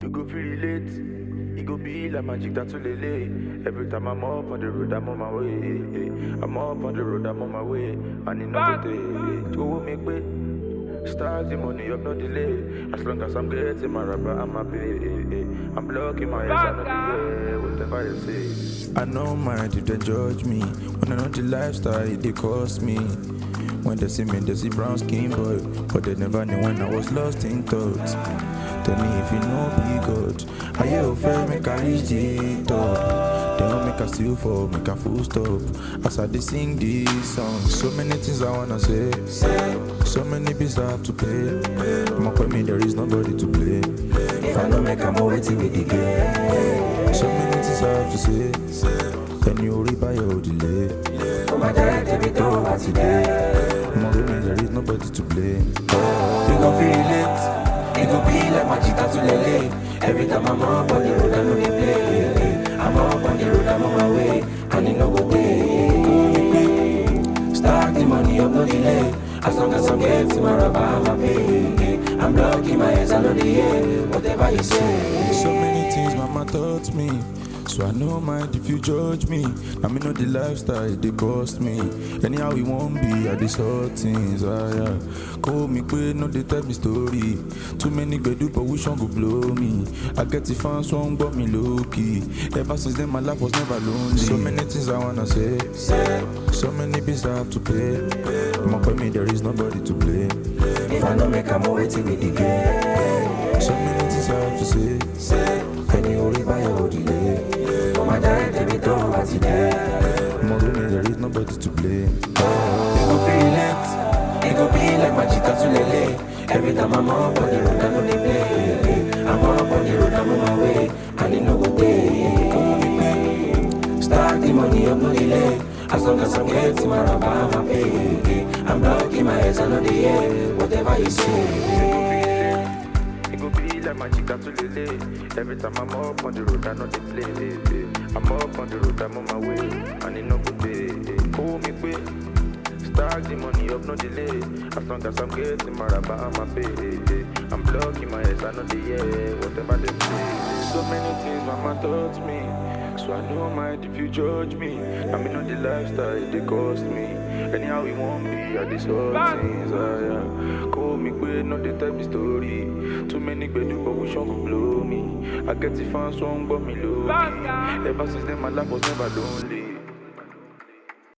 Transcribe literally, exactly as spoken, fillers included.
You go feel relate. It go be like magic that's all lele. Every time I'm up on the road, I'm on my way. I'm up on the road, I'm on my way. And in no day, go make way. Start the money up, no delay. As long as I'm getting my rapper, I'm happy. I'm blocking my eyes, I know the way. Whatever you say. I know mind if they judge me. When I know the lifestyle, it they cost me. When they see me, they see brown skin boy. But they never knew when I was lost in thoughts. Tell me if you know be God. I you fair make I reach the top. They don't make a steal for, make a full stop. As I they sing these songs, so many things I wanna say. So many bills I have to pay. I'ma put me, there is nobody to blame. If I don't make a more waiting with the game. So many things I have to say. Then you reap by your delay. My direct every door I today. I'ma put me, there is nobody to blame. You gon' feel it. It go be like magic that's all lele. Every time I'm up on the road, I know they play. I'm up on the road, I'm on my way. And it no go day. Start the money up, no delay. As long as I'm getting my rubber, I'm happy. I'm blocking my eyes, I know the air. Whatever you say. So many things mama taught me. So I know mind if you judge me. I mean know the lifestyle they cost me. Anyhow we won't be at these hot things. Ah, yeah. Call me quick, no they tell me story. Too many bedu but which one go blow me. I get the fans one but me low key. Ever since then my life was never lonely. So many things I wanna say. So many bills I have to pay. I'ma put me there is nobody to blame. If I don't make a more waiting with the game. So many things I have to say. Penny only by your delay. My direct every door I see there. More than there is nobody to blame. You go feel it. It go be like magic that's all lele. Every time I'm up on the road, I know they play. I'm up on the road, I'm on my way. And it no go day. Come with me. Start the money up, no delay. As long as I'm getting my rubber, I'm happy. I'm blocking my eyes, I know the air. Whatever you say. It go be like magic that's all lele. Every time I'm up on the road, I know they play. I'm up on the road, I'm on my way. And it no go day. Call me quick. Start the money up, no delay. As long as I'm getting my rubber, I'm happy. I'm blocking my eyes, I know the air. Whatever they say. So many things mama taught me. So I know mind if you judge me. I mean know the lifestyle they cost me. Anyhow we won't be at these hot things. Ah, yeah. Call me quick, no they tell me story. Too many bedu but which one go blow me. I get the fans one but me low key. Ever since then my life was never lonely.